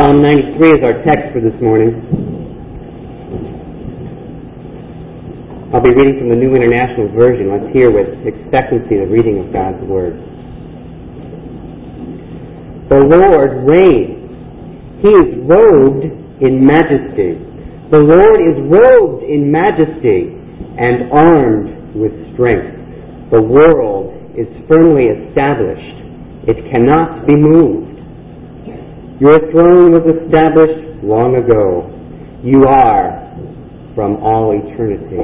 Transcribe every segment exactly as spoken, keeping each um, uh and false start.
Psalm ninety-three is our text for this morning. I'll be reading from the New International Version. Let's hear with expectancy the reading of God's Word. The Lord reigns. He is robed in majesty. The Lord is robed in majesty and armed with strength. The world is firmly established. It cannot be moved. Your throne was established long ago. You are from all eternity.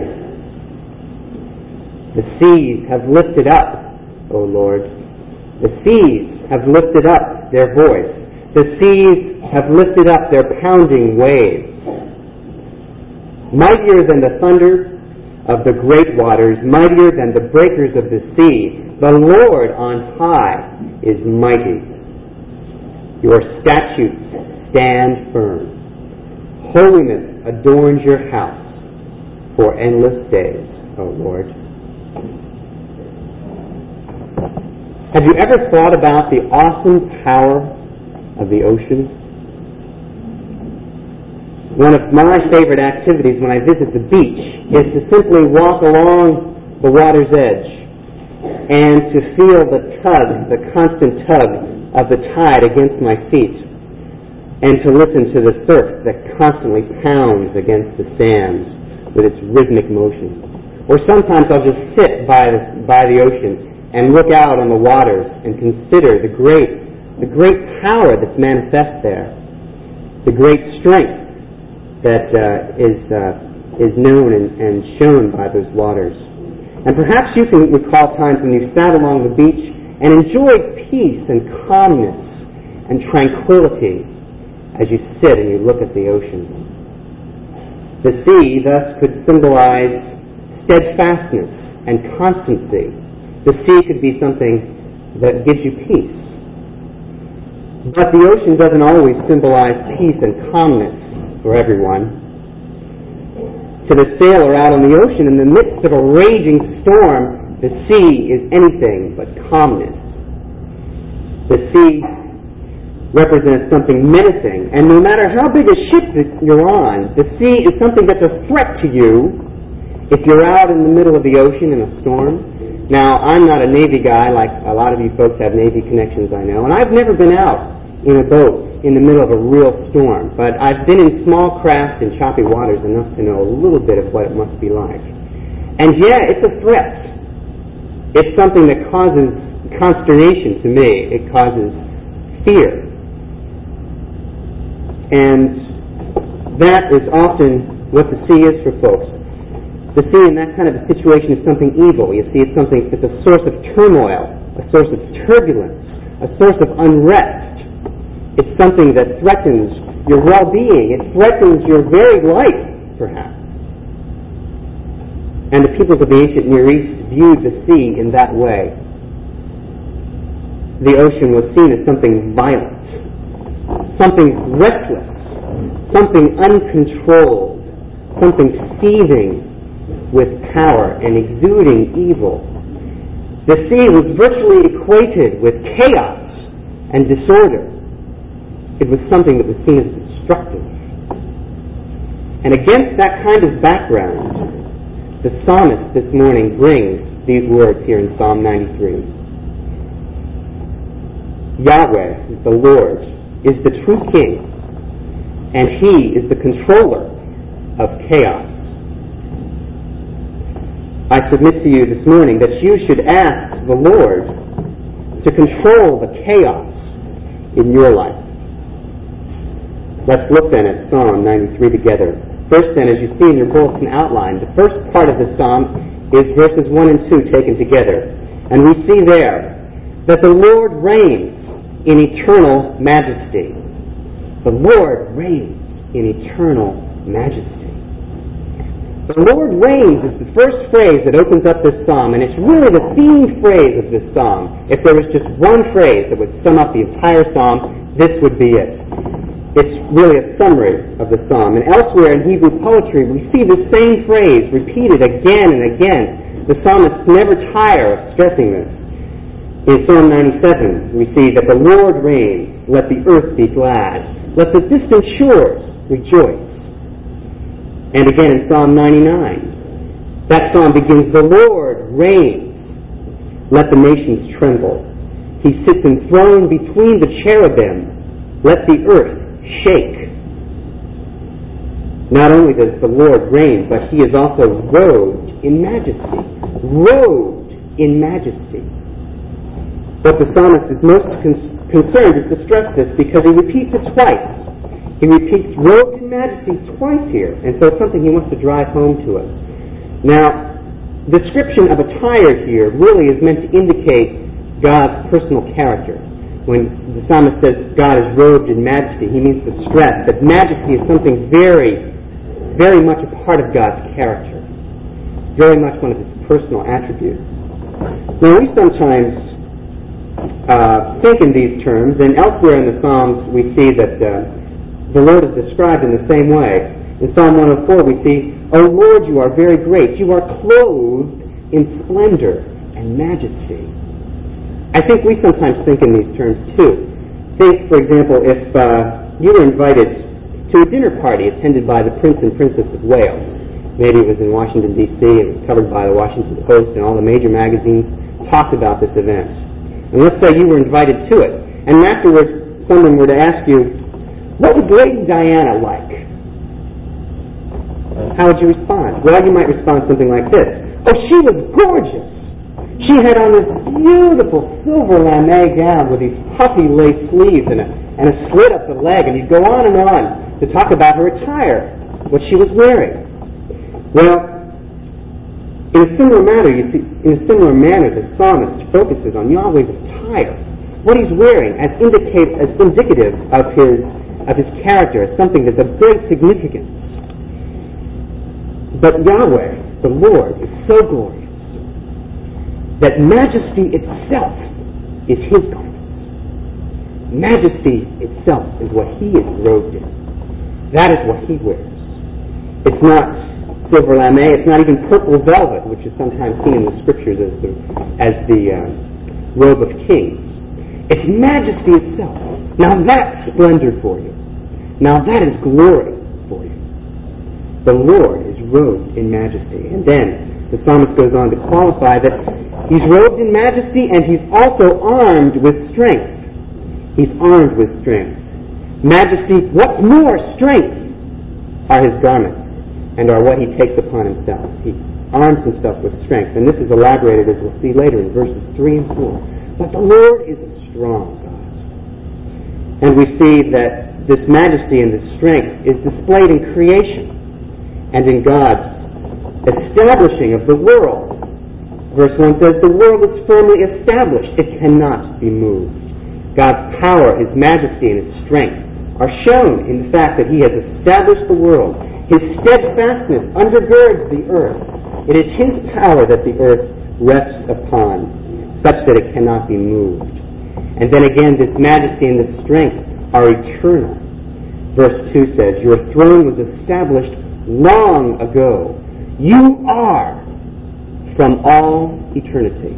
The seas have lifted up, O Lord. The seas have lifted up their voice. The seas have lifted up their pounding waves. Mightier than the thunder of the great waters, mightier than the breakers of the sea, the Lord on high is mighty. Your statutes stand firm. Holiness adorns your house for endless days, O Lord. Have you ever thought about the awesome power of the ocean? One of my favorite activities when I visit the beach is to simply walk along the water's edge and to feel the tug, the constant tug of the tide against my feet, and to listen to the surf that constantly pounds against the sands with its rhythmic motion. Or sometimes I'll just sit by the, by the ocean and look out on the waters and consider the great, the great power that's manifest there, the great strength that uh, is uh, is known and, and shown by those waters. And perhaps you can recall times when you sat along the beach and enjoyed peace and calmness and tranquility as you sit and you look at the ocean. The sea thus could symbolize steadfastness and constancy. The sea could be something that gives you peace. But the ocean doesn't always symbolize peace and calmness for everyone. To the sailor out on the ocean in the midst of a raging storm, the sea is anything but calmness. The sea represents something menacing, and no matter how big a ship that you're on, the sea is something that's a threat to you if you're out in the middle of the ocean in a storm. Now, I'm not a Navy guy like a lot of you folks have Navy connections, I know, and I've never been out in a boat in the middle of a real storm, but I've been in small craft in choppy waters enough to know a little bit of what it must be like. And yeah, it's a threat. It's something that causes consternation to me. It causes fear. And that is often what the sea is for folks. The sea in that kind of a situation is something evil. You see, it's something, it's a source of turmoil, a source of turbulence, a source of unrest. It's something that threatens your well-being. It threatens your very life, perhaps. And the peoples of the ancient Near East viewed the sea in that way. The ocean was seen as something violent, something restless, something uncontrolled, something seething with power and exuding evil. The sea was virtually equated with chaos and disorder. It was something that was seen as destructive. And against that kind of background, the psalmist this morning brings these words here in Psalm ninety-three. Yahweh, the Lord, is the true King, and He is the controller of chaos. I submit to you this morning that you should ask the Lord to control the chaos in your life. Let's look then at Psalm ninety-three together. First then, as you see in your bulletin outline, the first part of the Psalm is verses one and two taken together. And we see there that the Lord reigns in eternal majesty. The Lord reigns in eternal majesty. The Lord reigns is the first phrase that opens up this psalm, and it's really the theme phrase of this psalm. If there was just one phrase that would sum up the entire psalm, this would be it. It's really a summary of the psalm. And elsewhere in Hebrew poetry, we see the same phrase repeated again and again. The psalmists never tire of stressing this. In Psalm ninety-seven, we see that the Lord reigns, let the earth be glad. Let the distant shores rejoice. And again in Psalm ninety-nine, that psalm begins, the Lord reigns. Let the nations tremble. He sits enthroned between the cherubim. Let the earth shake. Not only does the Lord reign, but He is also robed in majesty. Robed in majesty. But the psalmist is most con- concerned is to stress this because he repeats it twice. He repeats robed in majesty twice here, and so it's something he wants to drive home to us. Now, the description of attire here really is meant to indicate God's personal character. When the psalmist says God is robed in majesty, he means to stress that majesty is something very, very much a part of God's character, very much one of His personal attributes. Now, we sometimes uh, think in these terms, and elsewhere in the Psalms we see that uh, the Lord is described in the same way. In Psalm one oh four we see, O Lord, you are very great. You are clothed in splendor and majesty. I think we sometimes think in these terms too. Think, for example, if uh, you were invited to a dinner party attended by the Prince and Princess of Wales. Maybe it was in Washington, D C, it was covered by the Washington Post, and all the major magazines talked about this event. And let's say you were invited to it, and afterwards someone were to ask you, what was Lady Diana like? How would you respond? Well, you might respond something like this. Oh, she was gorgeous. She had on this beautiful silver lame gown with these puffy lace sleeves and a, and a slit up the leg, and you'd go on and on to talk about her attire, what she was wearing. Well, in a similar manner, you see, in a similar manner, the psalmist focuses on Yahweh's attire, what He's wearing, as indicate as indicative of His of His character, as something that's of great significance. But Yahweh, the Lord, is so glorious that majesty itself is His garment. Majesty itself is what He is robed in. That is what He wears. It's not silver lame, it's not even purple velvet, which is sometimes seen in the Scriptures as the, as the uh, robe of kings. It's majesty itself. Now that's splendor for you. Now that is glory for you. The Lord is robed in majesty. And then the psalmist goes on to qualify that He's robed in majesty and He's also armed with strength. He's armed with strength. Majesty, what's more, strength are His garments and are what He takes upon Himself. He arms Himself with strength. And this is elaborated, as we'll see later, in verses three and four. But the Lord is a strong God. And we see that this majesty and this strength is displayed in creation and in God's establishing of the world. Verse one says, the world is firmly established. It cannot be moved. God's power, His majesty, and His strength are shown in the fact that He has established the world. His steadfastness undergirds the earth. It is His power that the earth rests upon, such that it cannot be moved. And then again, this majesty and this strength are eternal. Verse two says, your throne was established long ago. You are from all eternity.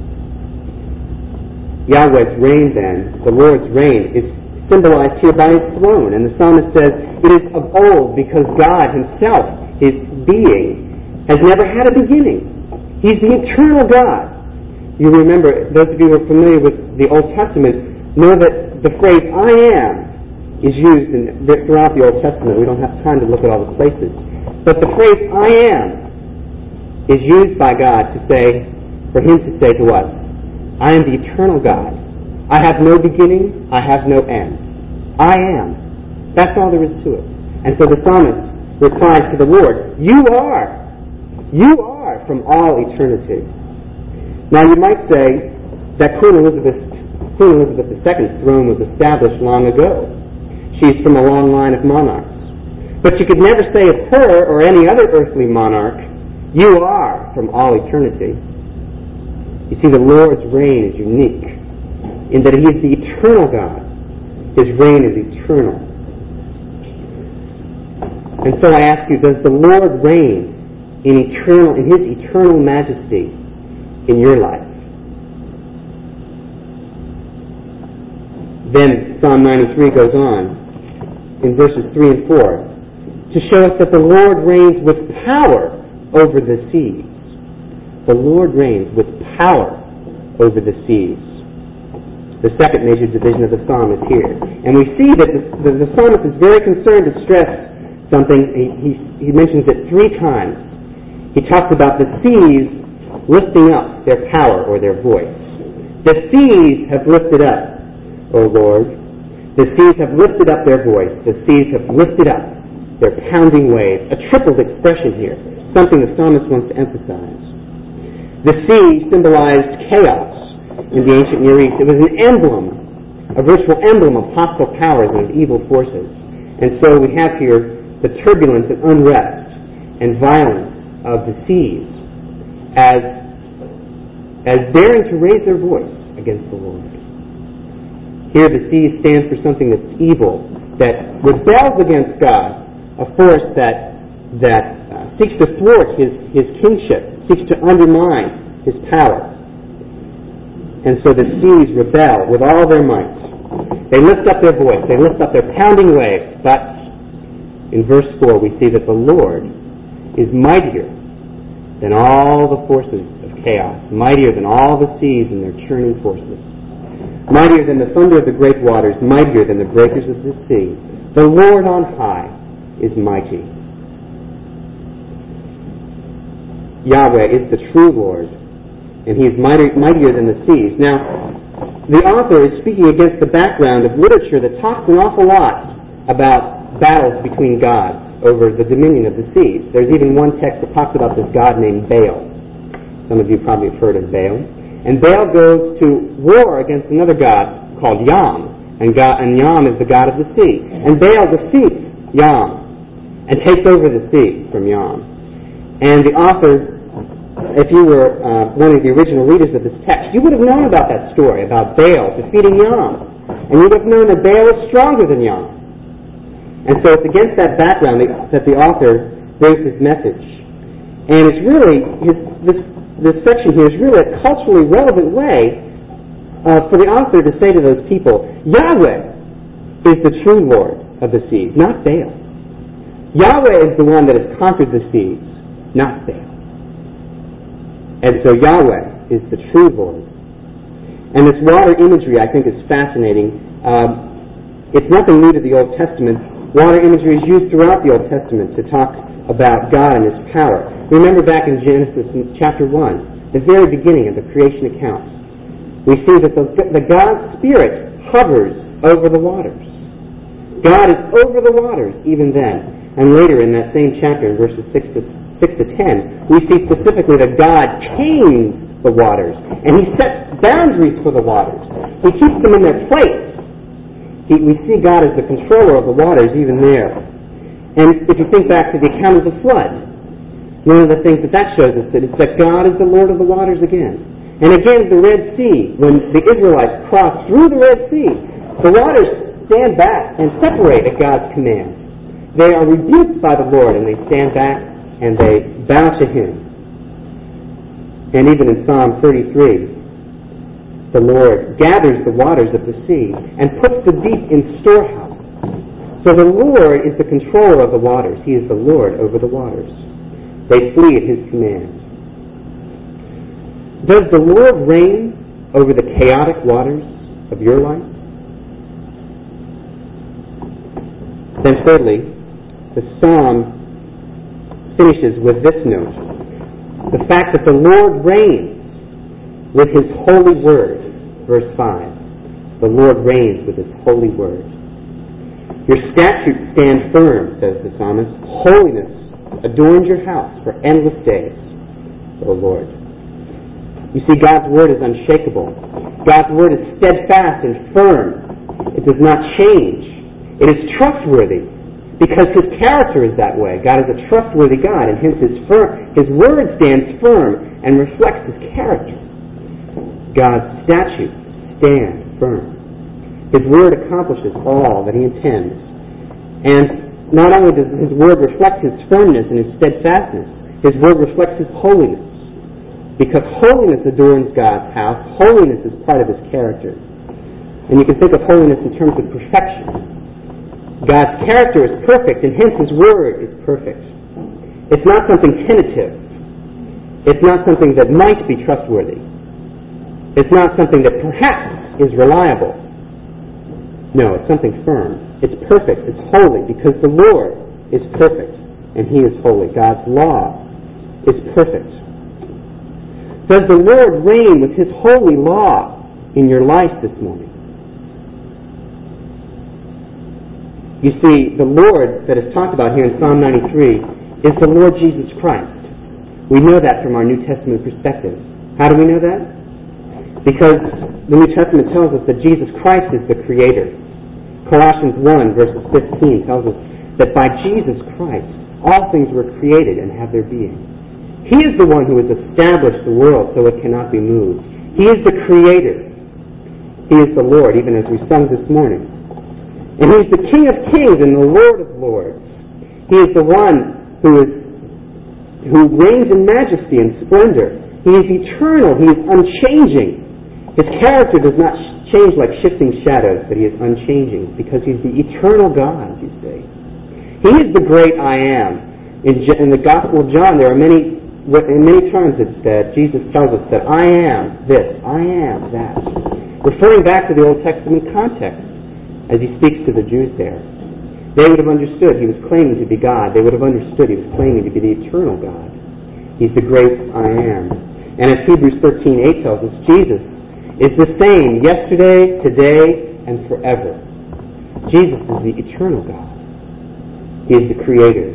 Yahweh's reign then, the Lord's reign, is symbolized here by His throne. And the psalmist says, it is of old because God Himself, His being, has never had a beginning. He's the eternal God. You remember, those of you who are familiar with the Old Testament know that the phrase I am is used in, throughout the Old Testament. We don't have time to look at all the places. But the phrase I am is used by God to say, for Him to say to us, I am the eternal God. I have no beginning, I have no end. I am. That's all there is to it. And so the psalmist replies to the Lord, you are. You are from all eternity. Now you might say that Queen Elizabeth, Queen Elizabeth the Second's throne was established long ago. She's from a long line of monarchs. But you could never say of her or any other earthly monarch, you are from all eternity. You see, the Lord's reign is unique in that He is the eternal God. His reign is eternal. And so I ask you, does the Lord reign in eternal, in His eternal majesty in your life? Then Psalm ninety-three goes on in verses three and four to show us that the Lord reigns with power over the seas. The Lord reigns with power over the seas. The second major division of the psalm is here. And we see that the, the, the psalmist is very concerned to stress something. He, he, he mentions it three times. He talks about the seas lifting up their power or their voice. The seas have lifted up, O Lord. The seas have lifted up their voice. The seas have lifted up their pounding waves. A tripled expression here, something the psalmist wants to emphasize. The sea symbolized chaos in the ancient Near East. It was an emblem, a virtual emblem of hostile powers and of evil forces. And so we have here the turbulence and unrest and violence of the seas as, as daring to raise their voice against the Lord. Here the seas stand for something that's evil, that rebels against God, a force that, that uh, seeks to thwart His, His kingship, seeks to undermine His power. And so the seas rebel with all their might. They lift up their voice, they lift up their pounding waves, but in verse four we see that the Lord is mightier than all the forces of chaos, mightier than all the seas and their churning forces, mightier than the thunder of the great waters, mightier than the breakers of the sea. The Lord on high is mighty. Yahweh is the true Lord, and He is mightier, mightier than the seas. Now, the author is speaking against the background of literature that talks an awful lot about battles between gods over the dominion of the seas. There's even one text that talks about this god named Baal. Some of you probably have heard of Baal. And Baal goes to war against another god called Yam, and, god, and Yam is the god of the sea. And Baal defeats Yam and takes over the sea from Yam. And the author, if you were uh, one of the original readers of this text, you would have known about that story, about Baal defeating Yam. And you would have known that Baal is stronger than Yam. And so it's against that background that the author brings his message. And it's really, his, this, this section here is really a culturally relevant way uh, for the author to say to those people, Yahweh is the true Lord of the seas, not Baal. Yahweh is the one that has conquered the seas, not Baal. And so Yahweh is the true Lord. And this water imagery, I think, is fascinating. Um, it's nothing new to the Old Testament. Water imagery is used throughout the Old Testament to talk about God and His power. Remember back in Genesis in chapter one, the very beginning of the creation account, we see that the, the God's Spirit hovers over the waters. God is over the waters even then. And later in that same chapter, in verses six to, six to ten, we see specifically that God tames the waters, and He sets boundaries for the waters. He keeps them in their place. He, we see God as the controller of the waters even there. And if you think back to the account of the flood, one of the things that that shows us is that God is the Lord of the waters again. And again, the Red Sea, when the Israelites crossed through the Red Sea, the waters stand back and separate at God's command. They are rebuked by the Lord, and they stand back and they bow to Him. And even in Psalm thirty-three, the Lord gathers the waters of the sea and puts the deep in storehouse. So the Lord is the controller of the waters. He is the Lord over the waters. They flee at His command. Does the Lord reign over the chaotic waters of your life? Then thirdly, the psalm finishes with this note. The fact that the Lord reigns with His holy word. Verse five. The Lord reigns with His holy word. Your statutes stand firm, says the psalmist. Holiness adorns your house for endless days, O Lord. You see, God's word is unshakable. God's word is steadfast and firm. It does not change. It is trustworthy because His character is that way. God is a trustworthy God, and hence His, firm, His word stands firm and reflects His character. God's statutes stand firm. His word accomplishes all that He intends. And not only does His word reflect His firmness and His steadfastness, His word reflects His holiness. Because holiness adorns God's house, holiness is part of His character. And you can think of holiness in terms of perfection. God's character is perfect, and hence His Word is perfect. It's not something tentative. It's not something that might be trustworthy. It's not something that perhaps is reliable. No, it's something firm. It's perfect. It's holy, because the Lord is perfect, and He is holy. God's law is perfect. Does the Lord reign with His holy law in your life this morning? You see, the Lord that is talked about here in Psalm ninety-three is the Lord Jesus Christ. We know that from our New Testament perspective. How do we know that? Because the New Testament tells us that Jesus Christ is the Creator. Colossians one, verse fifteen tells us that by Jesus Christ, all things were created and have their being. He is the one who has established the world so it cannot be moved. He is the Creator. He is the Lord, even as we sung this morning. And He is the King of kings and the Lord of lords. He is the one who is who reigns in majesty and splendor. He is eternal. He is unchanging. His character does not change like shifting shadows, but He is unchanging because He's the eternal God, you see. He is the great I am. In, in the Gospel of John, there are many, in many times it's said, Jesus tells us that I am this, I am that. Referring back to the Old Testament context as He speaks to the Jews there. They would have understood He was claiming to be God. They would have understood He was claiming to be the eternal God. He's the great I am. And as Hebrews thirteen eight tells us, Jesus is the same yesterday, today, and forever. Jesus is the eternal God. He is the Creator.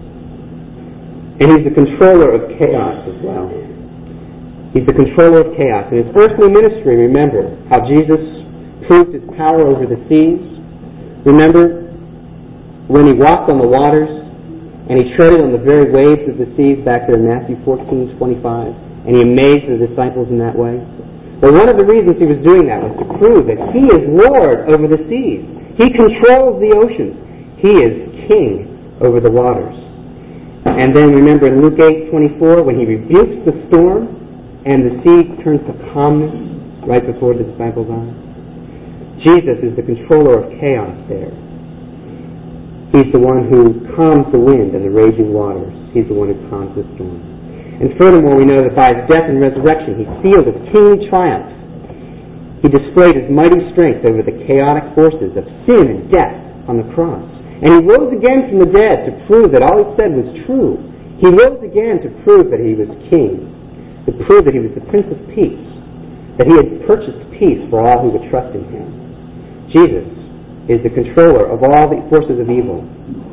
And He's the controller of chaos as well. He's the controller of chaos. In His earthly ministry, remember how Jesus proved His power over the seas. Remember when He walked on the waters and He treaded on the very waves of the seas back there in Matthew fourteen twenty-five, and He amazed the disciples in that way. But one of the reasons He was doing that was to prove that He is Lord over the seas. He controls the oceans. He is King over the waters. And then remember in Luke eight twenty-four, when He rebukes the storm and the sea turns to calmness right before the disciples' eyes. Jesus is the controller of chaos there. He's the one who calms the wind and the raging waters. He's the one who calms the storm. And furthermore, we know that by His death and resurrection, He sealed His kingly triumph. He displayed His mighty strength over the chaotic forces of sin and death on the cross. And He rose again from the dead to prove that all He said was true. He rose again to prove that He was King, to prove that He was the Prince of Peace, that He had purchased peace for all who would trust in Him. Jesus is the controller of all the forces of evil.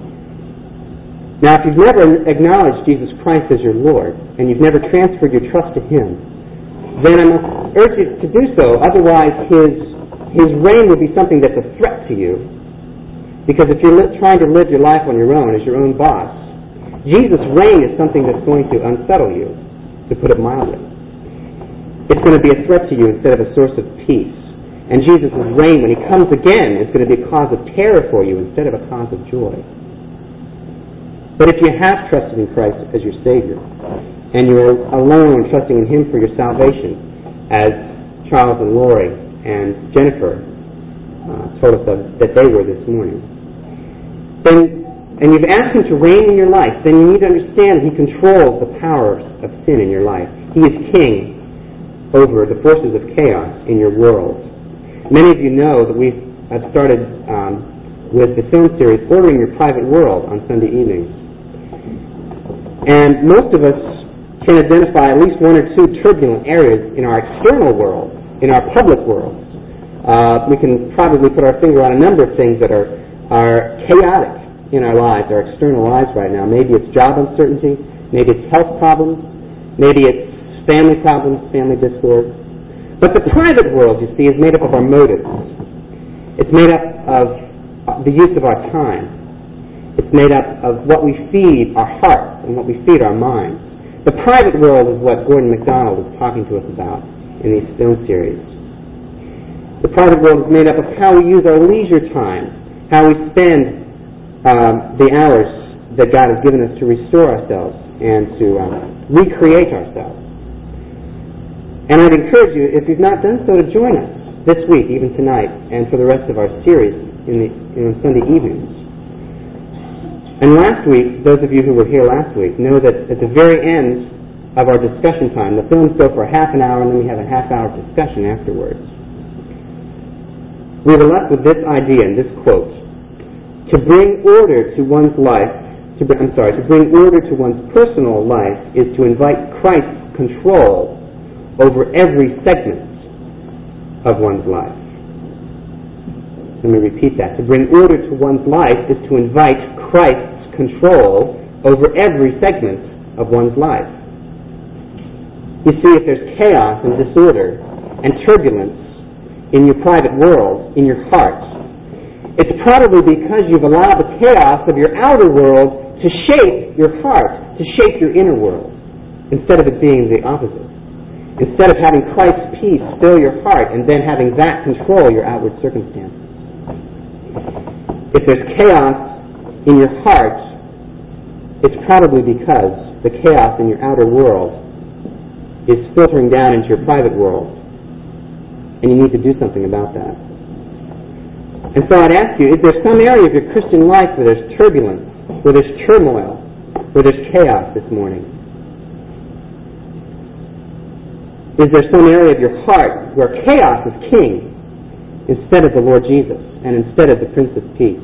Now, if you've never acknowledged Jesus Christ as your Lord, and you've never transferred your trust to Him, then I must urge you to do so. Otherwise, His, His reign would be something that's a threat to you. Because if you're li- trying to live your life on your own, as your own boss, Jesus' reign is something that's going to unsettle you, to put it mildly. It's going to be a threat to you instead of a source of peace. And Jesus' reign, when He comes again, is going to be a cause of terror for you instead of a cause of joy. But if you have trusted in Christ as your Savior, and you're alone trusting in Him for your salvation, as Charles and Lori and Jennifer uh, told us of, that they were this morning, then, and you've asked Him to reign in your life, then you need to understand that He controls the powers of sin in your life. He is King over the forces of chaos in your world. Many of you know that we have started um, with the film series Ordering Your Private World on Sunday evenings. And most of us can identify at least one or two turbulent areas in our external world, in our public world. Uh, we can probably put our finger on a number of things that are, are chaotic in our lives, our external lives right now. Maybe it's job uncertainty, maybe it's health problems, maybe it's family problems, family discord. But the private world, you see, is made up of our motives. It's made up of the use of our time. It's made up of what we feed our hearts and what we feed our minds. The private world is what Gordon MacDonald is talking to us about in these film series. The private world is made up of how we use our leisure time, how we spend um, the hours that God has given us to restore ourselves and to um, recreate ourselves. And I'd encourage you, if you've not done so, to join us this week, even tonight, and for the rest of our series in the in Sunday evenings. And last week, those of you who were here last week know that at the very end of our discussion time, the films go for half an hour and then we have a half hour discussion afterwards. We were left with this idea and this quote: to bring order to one's life, to, I'm sorry, to bring order to one's personal life is to invite Christ's control over every segment of one's life. Let me repeat that. To bring order to one's life is to invite Christ's control over every segment of one's life. You see, if there's chaos and disorder and turbulence in your private world, in your heart, it's probably because you've allowed the chaos of your outer world to shape your heart, to shape your inner world, instead of it being the opposite. Instead of having Christ's peace fill your heart and then having that control your outward circumstances. If there's chaos in your heart, it's probably because the chaos in your outer world is filtering down into your private world, and you need to do something about that. And so I'd ask you, is there some area of your Christian life where there's turbulence, where there's turmoil, where there's chaos this morning? Is there some area of your heart where chaos is king instead of the Lord Jesus and instead of the Prince of Peace?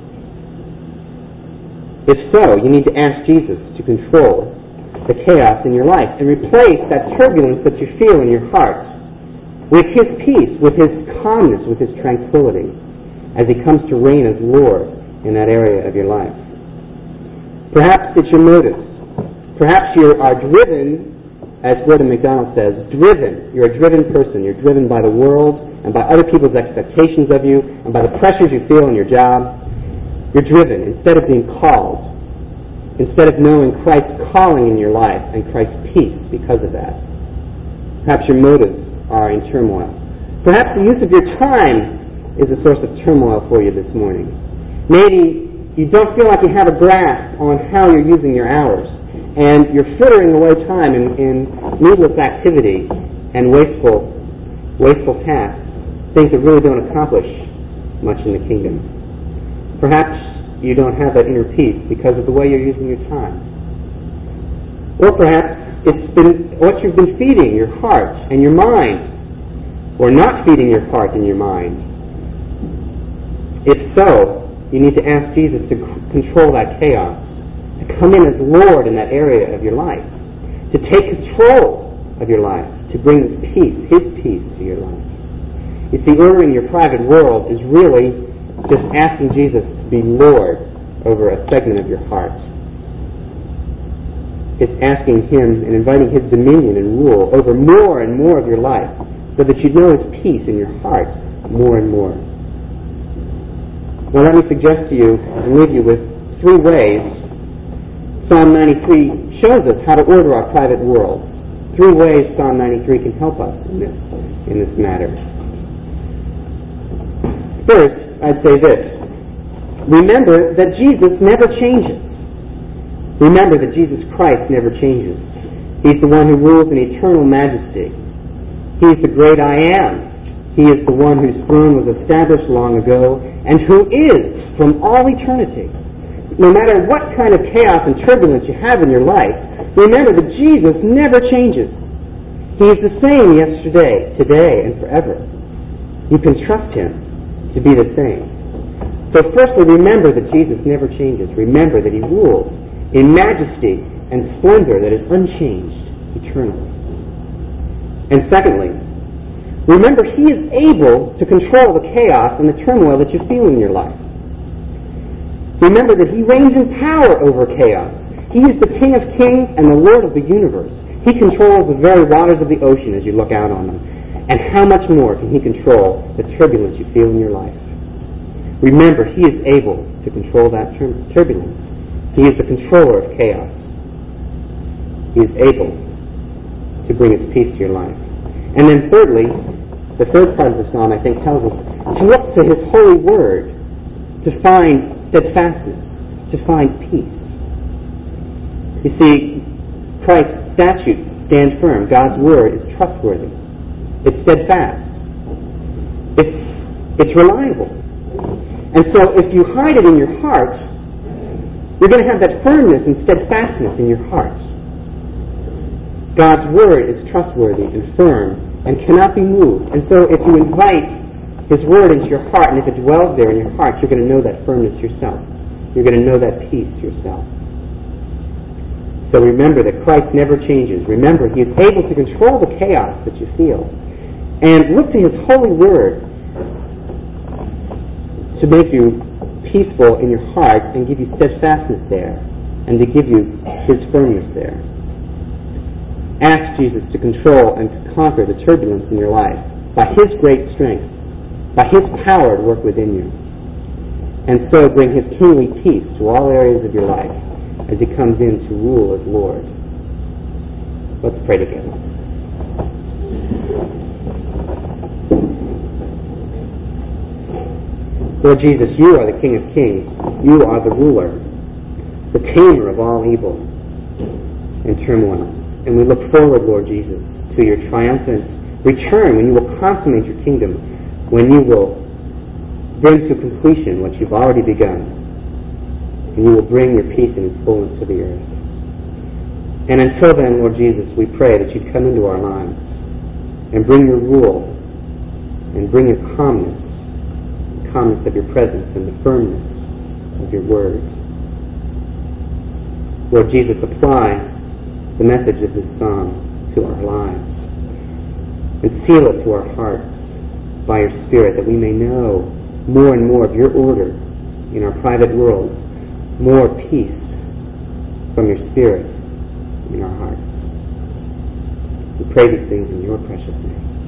If so, you need to ask Jesus to control the chaos in your life and replace that turbulence that you feel in your heart with His peace, with His calmness, with His tranquility as He comes to reign as Lord in that area of your life. Perhaps it's your motives. Perhaps you are driven, as Gordon MacDonald says, driven. You're a driven person. You're driven by the world and by other people's expectations of you and by the pressures you feel in your job. You're driven instead of being called, instead of knowing Christ's calling in your life and Christ's peace because of that. Perhaps your motives are in turmoil. Perhaps the use of your time is a source of turmoil for you this morning. Maybe you don't feel like you have a grasp on how you're using your hours, and you're frittering away time in, in needless activity and wasteful, wasteful tasks, things that really don't accomplish much in the kingdom. Perhaps you don't have that inner peace because of the way you're using your time. Or perhaps it's been what you've been feeding your heart and your mind, or not feeding your heart and your mind. If so, you need to ask Jesus to control that chaos, to come in as Lord in that area of your life, to take control of your life, to bring His peace, His peace to your life. You see, ordering your private world is really just asking Jesus to be Lord over a segment of your heart. It's asking Him and inviting His dominion and rule over more and more of your life so that you know His peace in your heart more and more. Well, let me suggest to you and leave you with three ways Psalm ninety-three shows us how to order our private world. Three ways Psalm ninety-three can help us in this, in this matter. First, I'd say this. Remember that Jesus never changes. Remember that Jesus Christ never changes. He's the one who rules in eternal majesty. He's the great I am. He is the one whose throne was established long ago and who is from all eternity. No matter what kind of chaos and turbulence you have in your life, remember that Jesus never changes. He is the same yesterday, today, and forever. You can trust Him to be the same. So firstly, remember that Jesus never changes. Remember that He rules in majesty and splendor that is unchanged eternally. And secondly, remember He is able to control the chaos and the turmoil that you feel in your life. Remember that He reigns in power over chaos. He is the King of kings and the Lord of the universe. He controls the very waters of the ocean as you look out on them. And how much more can He control the turbulence you feel in your life? Remember, He is able to control that tur- turbulence. He is the controller of chaos. He is able to bring His peace to your life. And then thirdly, the third part of the psalm, I think, tells us to look to His holy word to find steadfastness, to find peace. You see, Christ's statutes stand firm. God's word is trustworthy. It's steadfast. It's, it's reliable. And so if you hide it in your heart, you're going to have that firmness and steadfastness in your heart. God's Word is trustworthy and firm and cannot be moved. And so if you invite His Word into your heart, and if it dwells there in your heart, you're going to know that firmness yourself. You're going to know that peace yourself. So remember that Christ never changes. Remember, He is able to control the chaos that you feel. And look to His holy Word to make you peaceful in your heart and give you steadfastness there, and to give you His firmness there. Ask Jesus to control and to conquer the turbulence in your life by His great strength, by His power to work within you, and so bring His kingly peace to all areas of your life as He comes in to rule as Lord. Let's pray together. Lord Jesus, You are the King of Kings. You are the ruler, the tamer of all evil and turmoil. And we look forward, Lord Jesus, to Your triumphant return, when You will consummate Your kingdom, when You will bring to completion what You've already begun, and You will bring Your peace in its fullness to the earth. And until then, Lord Jesus, we pray that You'd come into our lives and bring Your rule and bring Your calmness, the calmness of Your presence and the firmness of Your word. Lord Jesus, apply the message of this psalm to our lives and seal it to our hearts by Your Spirit, that we may know more and more of Your order in our private world, more peace from Your Spirit in our hearts. We pray these things in Your precious name.